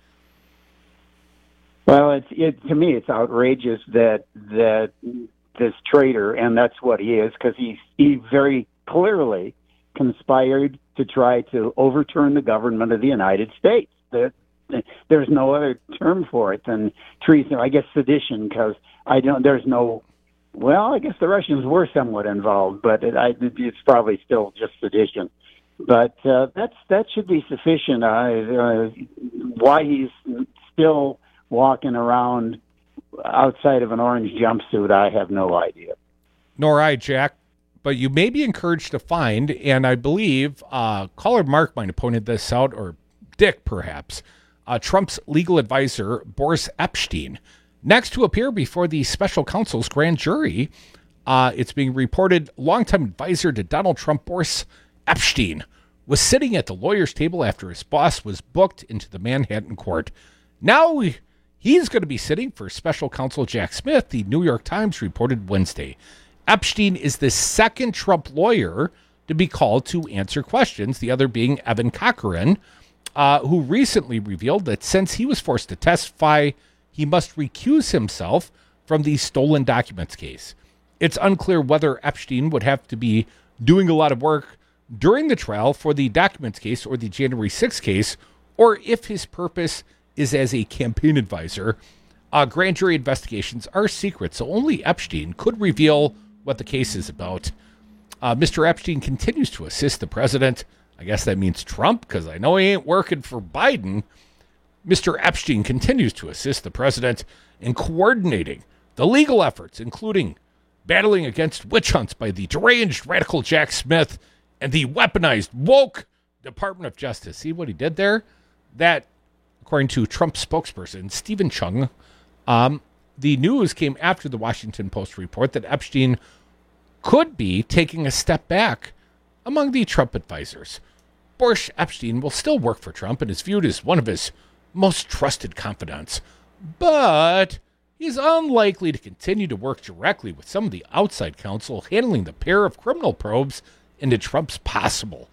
Well, it's it, to me, it's outrageous that that this traitor, and that's what he is, because he he very clearly conspired to try to overturn the government of the United States. There, there's no other term for it than treason. I guess sedition, because I don't. There's no. Well, I guess the Russians were somewhat involved, but it, I, it's probably still just sedition. But uh, that's that should be sufficient. Uh, uh, why he's still walking around outside of an orange jumpsuit, I have no idea. Nor I, Jack. But you may be encouraged to find, and I believe uh, caller Mark might have pointed this out, or Dick perhaps, uh, Trump's legal advisor, Boris Epshteyn, next to appear before the special counsel's grand jury. Uh, it's being reported longtime advisor to Donald Trump, Boris Epshteyn, was sitting at the lawyer's table after his boss was booked into the Manhattan court. Now he's going to be sitting for special counsel Jack Smith, the New York Times reported Wednesday. Epshteyn is the second Trump lawyer to be called to answer questions, the other being Evan Cochran, uh, who recently revealed that since he was forced to testify, he must recuse himself from the stolen documents case. It's unclear whether Epshteyn would have to be doing a lot of work during the trial for the documents case or the January sixth case, or if his purpose is as a campaign advisor. Uh, grand jury investigations are secret, so only Epshteyn could reveal what the case is about. Uh, Mister Epshteyn continues to assist the president. I guess that means Trump, because I know he ain't working for Biden. Mister Epshteyn continues to assist the president in coordinating the legal efforts, including battling against witch hunts by the deranged radical Jack Smith and the weaponized woke Department of Justice. See what he did there? That, according to Trump spokesperson Stephen Chung, um, the news came after the Washington Post report that Epshteyn could be taking a step back among the Trump advisors. Boris Epshteyn will still work for Trump and is viewed as one of his most trusted confidants, but he's unlikely to continue to work directly with some of the outside counsel handling the pair of criminal probes into Trump's possible.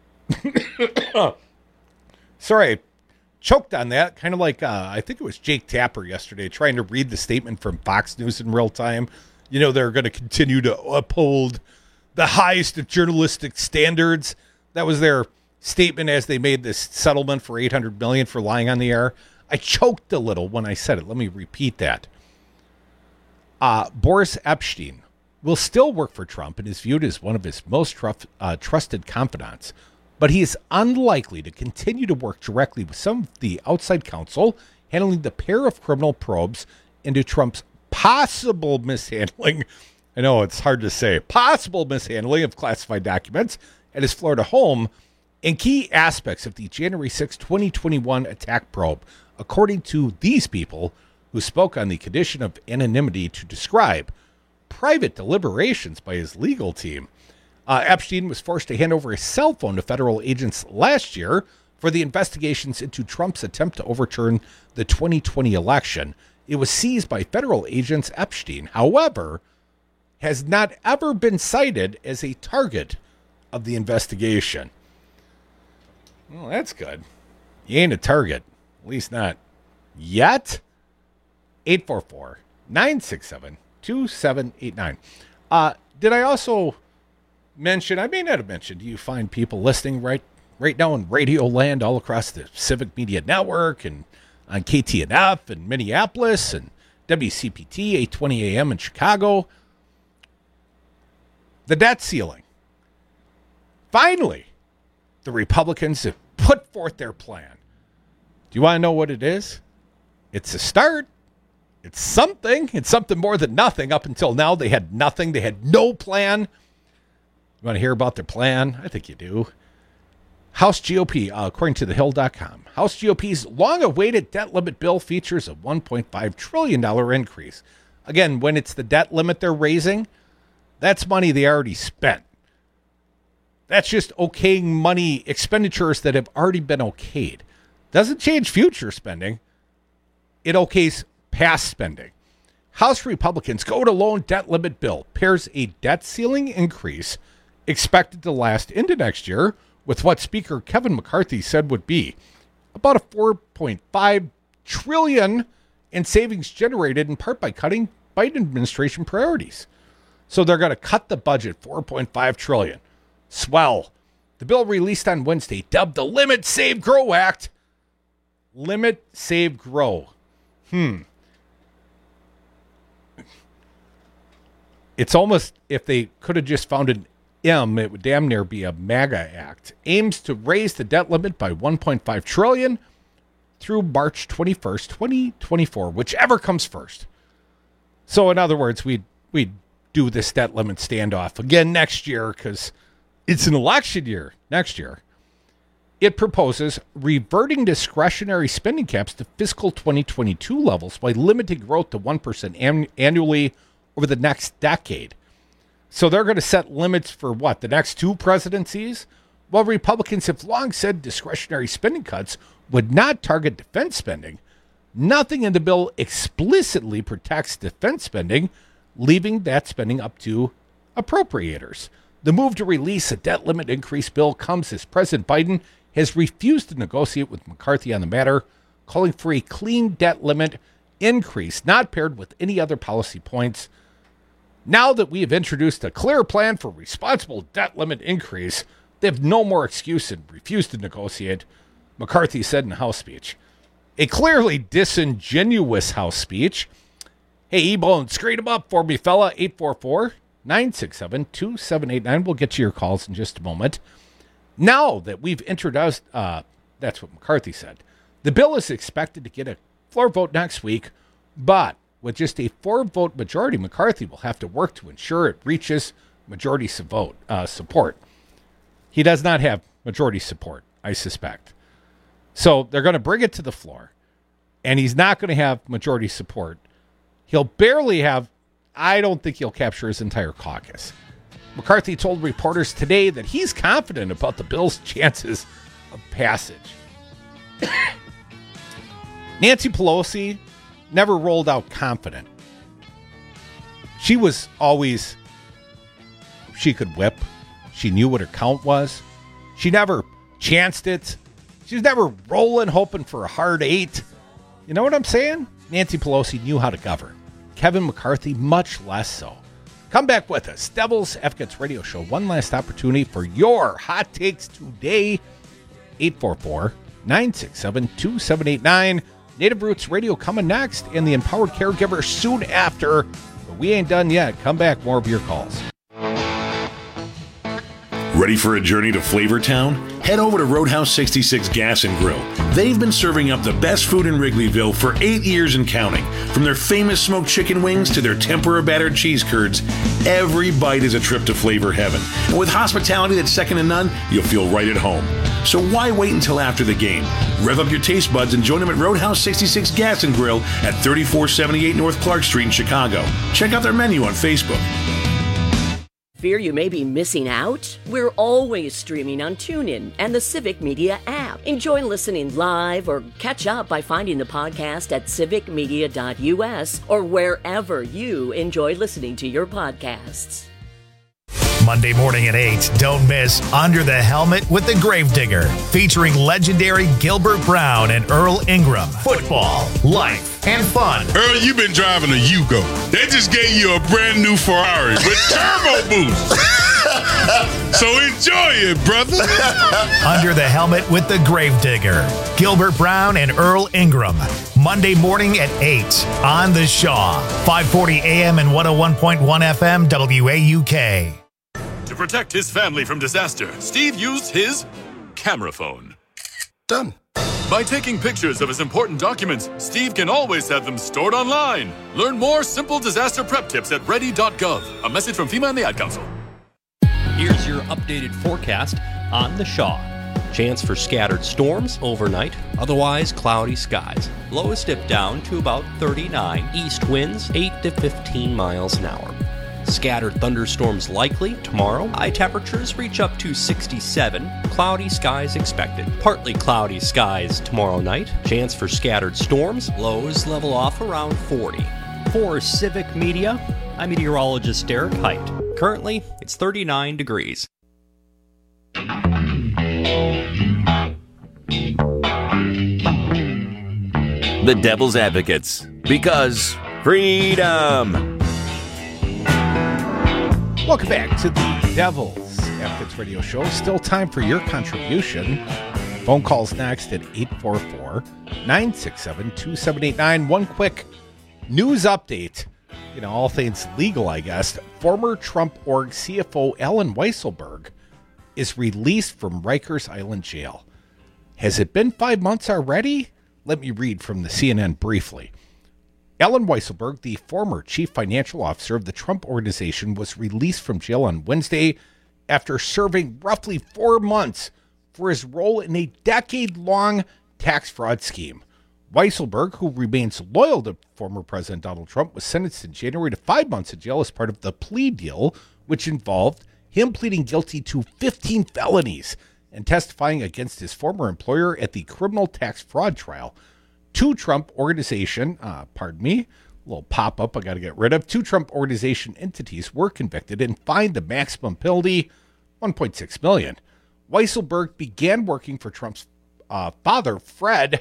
Sorry, choked on that, kind of like uh, I think it was Jake Tapper yesterday trying to read the statement from Fox News in real time. You know, they're going to continue to uphold the highest of journalistic standards. That was their statement as they made this settlement for eight hundred million dollars for lying on the air. I choked a little when I said it. Let me repeat that. Uh, Boris Epshteyn will still work for Trump and is viewed as one of his most truf- uh, trusted confidants, but he is unlikely to continue to work directly with some of the outside counsel handling the pair of criminal probes into Trump's possible mishandling. I know it's hard to say. Possible mishandling of classified documents at his Florida home and key aspects of the January sixth, twenty twenty-one attack probe, according to these people who spoke on the condition of anonymity to describe private deliberations by his legal team. Uh, Epshteyn was forced to hand over his cell phone to federal agents last year for the investigations into Trump's attempt to overturn the twenty twenty election. It was seized by federal agents. Epshteyn, however, has not ever been cited as a target of the investigation. Well, that's good. You ain't a target. At least not yet. eight four four, nine six seven, two seven eight nine. Uh, did I also mention, I may not have mentioned, you find people listening right right now in Radio Land all across the Civic Media Network and on K T N F in Minneapolis and W C P T eight twenty A M in Chicago. The debt ceiling. Finally, the Republicans have put forth their plan. Do you want to know what it is? It's a start. It's something. It's something more than nothing. Up until now, they had nothing. They had no plan. You want to hear about their plan? I think you do. House G O P, uh, according to the hill dot com, House G O P's long-awaited debt limit bill features a one point five trillion dollars increase. Again, when it's the debt limit they're raising, that's money they already spent. That's just okaying money, expenditures that have already been okayed. Doesn't change future spending. It okays past spending. House Republicans go to loan debt limit bill pairs a debt ceiling increase expected to last into next year with what Speaker Kevin McCarthy said would be about a four point five trillion dollars in savings generated in part by cutting Biden administration priorities. So they're going to cut the budget four point five trillion dollars. Swell. The bill released on Wednesday, dubbed the Limit, Save, Grow Act. Limit, Save, Grow. Hmm. It's almost, if they could have just found an M, it would damn near be a MAGA act. Aims to raise the debt limit by one point five trillion dollars through March twenty-first, twenty twenty-four, whichever comes first. So in other words, we'd, we'd do this debt limit standoff again next year because it's an election year next year. It proposes reverting discretionary spending caps to fiscal twenty twenty-two levels by limiting growth to one percent an- annually over the next decade. So they're going to set limits for what, the next two presidencies? While Republicans have long said discretionary spending cuts would not target defense spending, nothing in the bill explicitly protects defense spending, leaving that spending up to appropriators. The move to release a debt limit increase bill comes as President Biden has refused to negotiate with McCarthy on the matter, calling for a clean debt limit increase, not paired with any other policy points. Now that we have introduced a clear plan for responsible debt limit increase, they have no more excuse and refuse to negotiate, McCarthy said in a House speech. A clearly disingenuous House speech. Hey, E-Bone, screen him up for me, fella. eight four four, nine six seven, two seven eight nine. We'll get to your calls in just a moment. Now that we've introduced, uh, that's what McCarthy said, the bill is expected to get a floor vote next week, but with just a four-vote majority, McCarthy will have to work to ensure it reaches majority vote, uh, support. He does not have majority support, I suspect. So they're going to bring it to the floor, and he's not going to have majority support. He'll barely have, I don't think he'll capture his entire caucus. McCarthy told reporters today that he's confident about the bill's chances of passage. Nancy Pelosi never rolled out confident. She was always, she could whip. She knew what her count was. She never chanced it. She was never rolling, hoping for a hard eight. You know what I'm saying? Nancy Pelosi knew how to govern. Kevin McCarthy, much less so. Come back with us. Devil's Advocates Radio Show. One last opportunity for your hot takes today. eight four four, nine six seven, two seven eight nine. Native Roots Radio coming next, and the Empowered Caregiver soon after. But we ain't done yet. Come back. More of your calls. Ready for a journey to Flavortown? Head over to Roadhouse sixty-six Gas and Grill. They've been serving up the best food in Wrigleyville for eight years and counting. From their famous smoked chicken wings to their tempura battered cheese curds, every bite is a trip to flavor heaven. And with hospitality that's second to none, you'll feel right at home. So why wait until after the game? Rev up your taste buds and join them at Roadhouse sixty-six Gas and Grill at thirty-four seventy-eight North Clark Street in Chicago. Check out their menu on Facebook. Fear you may be missing out? We're always streaming on TuneIn and the Civic Media app. Enjoy listening live or catch up by finding the podcast at civic media dot u s or wherever you enjoy listening to your podcasts. Monday morning at eight, don't miss Under the Helmet with the Gravedigger, featuring legendary Gilbert Brown and Earl Ingram. Football, life, and fun. Earl, you've been driving a Yugo. They just gave you a brand new Ferrari with turbo boost. So enjoy it, brother. Under the Helmet with the Gravedigger, Gilbert Brown and Earl Ingram. Monday morning at eight on The Shaw, five forty A M and one oh one point one F M W A U K. To protect his family from disaster, Steve used his camera phone. Done. By taking pictures of his important documents, Steve can always have them stored online. Learn more simple disaster prep tips at ready dot gov. A message from FEMA and the Ad Council. Here's your updated forecast on the Shaw. Chance for scattered storms overnight, otherwise cloudy skies. Lows dip down to about thirty-nine. East winds eight to fifteen miles an hour. Scattered thunderstorms likely tomorrow. High temperatures reach up to sixty-seven. Cloudy skies expected. Partly cloudy skies tomorrow night. Chance for scattered storms. Lows level off around forty. For Civic Media, I'm meteorologist Derek Height. Currently, it's thirty-nine degrees. The Devil's Advocates. Because freedom. Welcome back to the Devil's Advocates Radio Show. Still time for your contribution. Phone calls next at eight four four, nine six seven, two seven eight nine. One quick news update. You know, all things legal, I guess. Former Trump org C F O Allen Weisselberg is released from Rikers Island Jail. Has it been five months already? Let me read from the C N N briefly. Allen Weisselberg, the former chief financial officer of the Trump Organization, was released from jail on Wednesday after serving roughly four months for his role in a decade-long tax fraud scheme. Weisselberg, who remains loyal to former President Donald Trump, was sentenced in January to five months in jail as part of the plea deal, which involved him pleading guilty to fifteen felonies and testifying against his former employer at the criminal tax fraud trial. Two Trump Organization, uh, pardon me, a little pop-up I got to get rid of, two Trump Organization entities were convicted and fined the maximum penalty, one point six million dollars. Weisselberg began working for Trump's uh, father, Fred,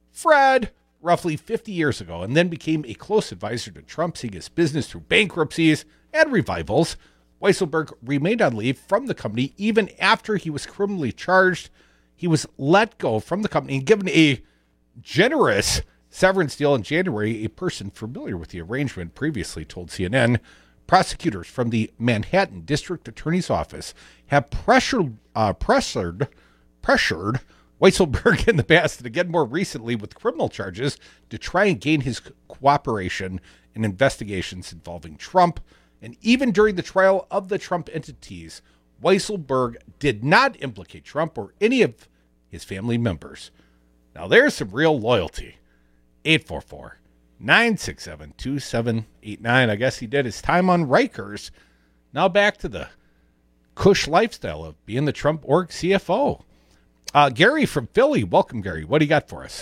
Fred, roughly fifty years ago, and then became a close advisor to Trump, seeing his business through bankruptcies and revivals. Weisselberg remained on leave from the company even after he was criminally charged. He was let go from the company and given a generous severance deal in January. A person familiar with the arrangement previously told C N N prosecutors from the Manhattan District Attorney's Office have pressured, uh, pressured, pressured Weisselberg in the past, and again more recently with criminal charges, to try and gain his cooperation in investigations involving Trump. And even during the trial of the Trump entities, Weisselberg did not implicate Trump or any of his family members. Now there's some real loyalty. eight four four, nine six seven, two seven eight nine. I guess he did his time on Rikers. Now back to the cush lifestyle of being the Trump org C F O. Uh, Gary from Philly. Welcome, Gary. What do you got for us?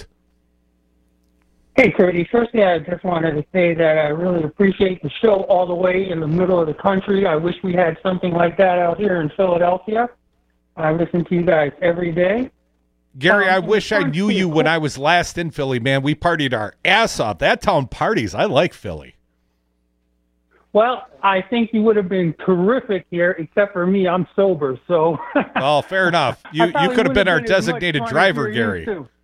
Hey, Curdy. Firstly, I just wanted to say that I really appreciate the show all the way in the middle of the country. I wish we had something like that out here in Philadelphia. I listen to you guys every day. Gary, I wish I knew you when I was last in Philly, man. We partied our ass off. That town parties. I like Philly. Well, I think you would have been terrific here, except for me. I'm sober, so. Oh, fair enough. You you could have been our designated driver, Gary.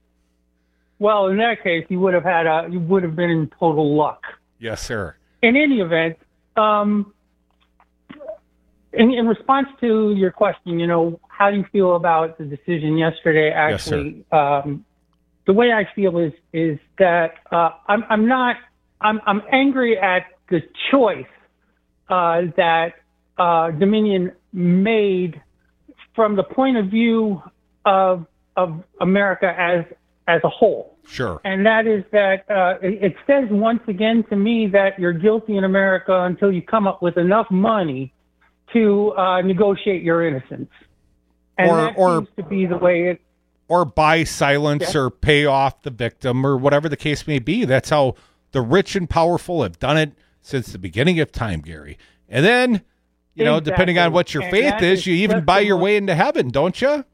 Well, in that case, you would have had a. You would have been in total luck. Yes, sir. In any event, um, in, in response to your question, you know, how do you feel about the decision yesterday? Actually, yes, um, the way I feel is is that uh, I'm I'm not I'm I'm angry at the choice uh, that uh, Dominion made from the point of view of of America as as a whole. Sure. And that is that uh, it, it says once again to me that you're guilty in America until you come up with enough money to uh, negotiate your innocence. And or, that or, seems to be the way it... Or buy silence, yeah, or pay off the victim, or whatever the case may be. That's how the rich and powerful have done it since the beginning of time, Gary. And then, you know, exactly, depending on what your and faith is, is, you even buy your way into heaven, don't you?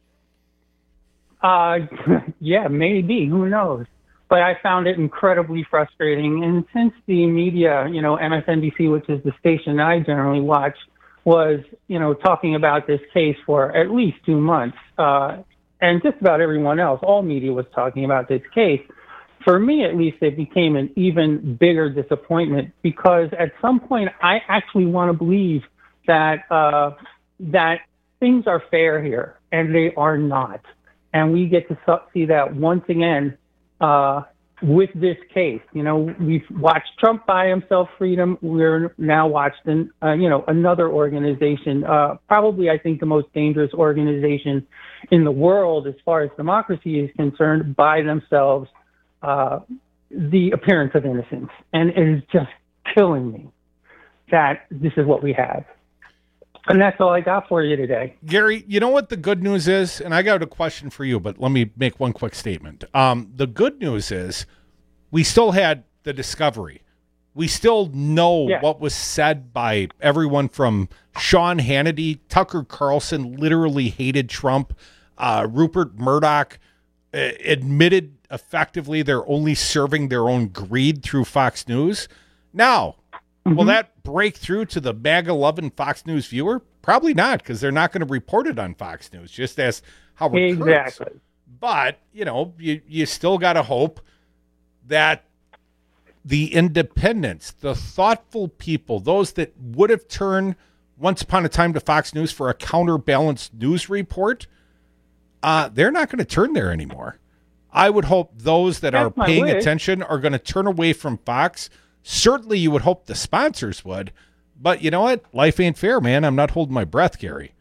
Uh, yeah, maybe. Who knows? But I found it incredibly frustrating. And since the media, you know, M S N B C, which is the station I generally watch, was, you know, talking about this case for at least two months, uh, and just about everyone else, all media was talking about this case. For me, at least, it became an even bigger disappointment because at some point I actually want to believe that uh, that things are fair here, and they are not. And we get to so- see that once again uh, with this case. You know, we've watched Trump buy himself freedom. We're now watching, uh, you know, another organization, uh, probably I think the most dangerous organization in the world as far as democracy is concerned, buy themselves uh, the appearance of innocence. And it is just killing me that this is what we have. And that's all I got for you today. Gary, you know what the good news is? And I got a question for you, but let me make one quick statement. Um, the good news is we still had the discovery. We still know yeah. what was said by everyone from Sean Hannity. Tucker Carlson literally hated Trump. Uh, Rupert Murdoch uh, admitted effectively they're only serving their own greed through Fox News. Now, mm-hmm. will that break through to the MAGA-loving Fox News viewer? Probably not, because they're not going to report it on Fox News, just as how it occurs. Exactly. But, you know, you, you still got to hope that the independents, the thoughtful people, those that would have turned once upon a time to Fox News for a counterbalanced news report, uh, they're not going to turn there anymore. I would hope those that That's are paying wish. attention are going to turn away from Fox. Certainly you would hope the sponsors would. But you know what? Life ain't fair, man. I'm not holding my breath, Gary.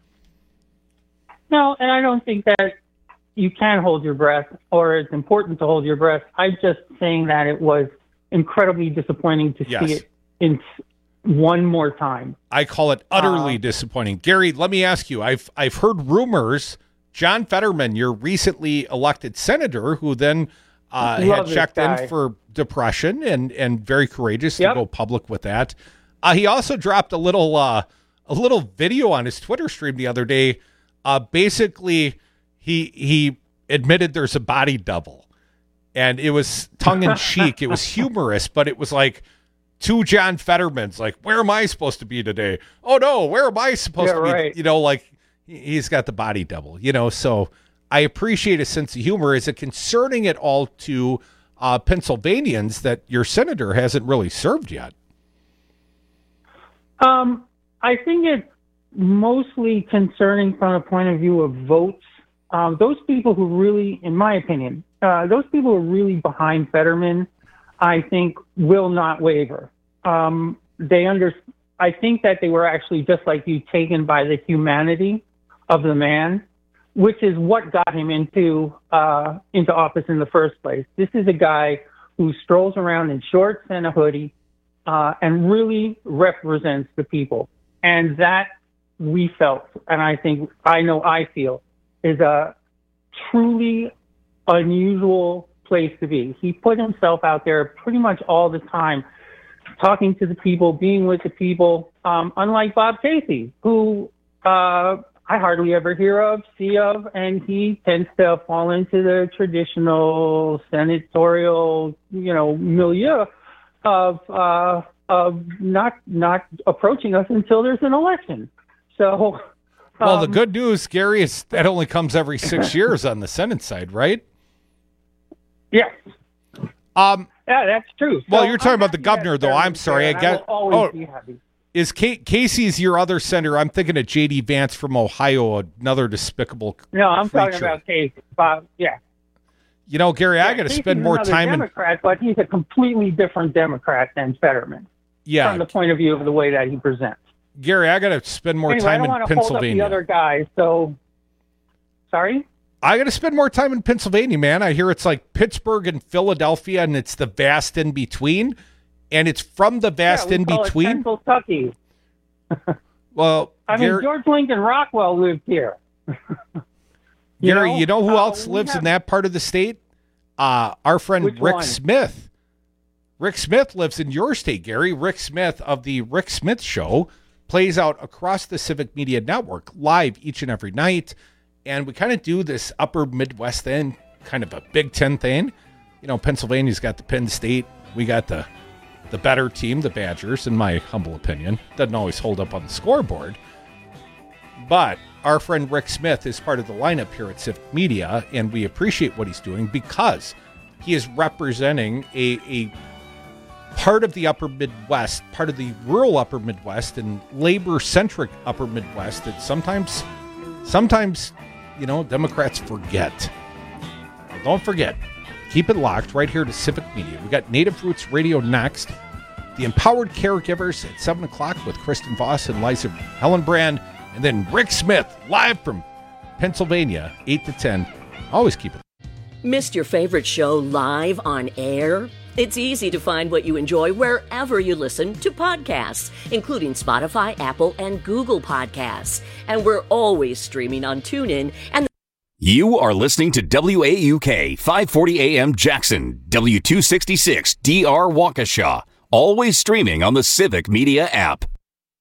No, and I don't think that you can hold your breath or it's important to hold your breath. I'm just saying that it was incredibly disappointing to yes. see it in one more time. I call it utterly uh, disappointing. Gary, let me ask you. I've I've heard rumors, John Fetterman, your recently elected senator, who then uh, had checked in for depression and, and very courageous yep. to go public with that. Uh, he also dropped a little uh, a little video on his Twitter stream the other day. Uh, basically, he he admitted there's a body double. And it was tongue-in-cheek. It was humorous, but it was like two John Fettermans, like, where am I supposed to be today? Oh, no, where am I supposed yeah, to be? Right. You know, like, he's got the body double, you know. So I appreciate a sense of humor. Is it concerning at all to uh, Pennsylvanians that your senator hasn't really served yet? Um, I think it's mostly concerning from the point of view of votes. Um, those people who really, in my opinion, uh, those people who are really behind Fetterman, I think, will not waver. Um, they under, I think that they were actually, just like you, taken by the humanity of the man, which is what got him into uh, into office in the first place. This is a guy who strolls around in shorts and a hoodie uh, and really represents the people. And that we felt, and I think, I know I feel, is a truly unusual place to be. He put himself out there pretty much all the time, talking to the people, being with the people, um, unlike Bob Casey, who uh, I hardly ever hear of, see of, and he tends to fall into the traditional senatorial, you know, milieu of uh, of not not approaching us until there's an election. So, well, um, the good news, Gary, is that only comes every six years on the Senate side, right? Yes. Um, yeah, that's true. Well, so you're talking I'm about the governor, though. I'm sorry. I got. Oh, is Kate, Casey's your other senator? I'm thinking of J D Vance from Ohio, another despicable. No, I'm creature. talking about Casey. Bob, yeah. You know, Gary, yeah, I got to Casey's spend more time. Democrat, in, but he's a completely different Democrat than Fetterman. Yeah. From the point of view of the way that he presents. Gary, I got to spend more anyway, time I don't in want Pennsylvania. To hold up the other guys, so sorry. I got to spend more time in Pennsylvania, man. I hear it's like Pittsburgh and Philadelphia, and it's the vast in between, and it's from the vast yeah, in between. Kentucky. Well, I Gary, mean, George Lincoln Rockwell lived here. you Gary, know? you know who uh, else lives have... in that part of the state? Uh, our friend Which Rick one? Smith. Rick Smith lives in your state, Gary. Rick Smith of the Rick Smith Show plays out across the Civic Media Network live each and every night. And we kind of do this upper Midwest thing, kind of a Big Ten thing. You know, Pennsylvania's got the Penn State. We got the the better team, the Badgers, in my humble opinion. Doesn't always hold up on the scoreboard. But our friend Rick Smith is part of the lineup here at Civic Media, and we appreciate what he's doing because he is representing a, a part of the upper Midwest, part of the rural upper Midwest and labor-centric upper Midwest that sometimes, sometimes, you know, Democrats forget. But don't forget, keep it locked right here to Civic Media. We got Native Roots Radio next. The Empowered Caregivers at seven o'clock with Kristen Voss and Liza Hellenbrand. And then Rick Smith, live from Pennsylvania, eight to ten. Always keep it. Missed your favorite show live on air? It's easy to find what you enjoy wherever you listen to podcasts, including Spotify, Apple, and Google Podcasts. And we're always streaming on TuneIn and You are listening to W A U K five forty A M Jackson, W two sixty-six D R Waukesha, always streaming on the Civic Media app.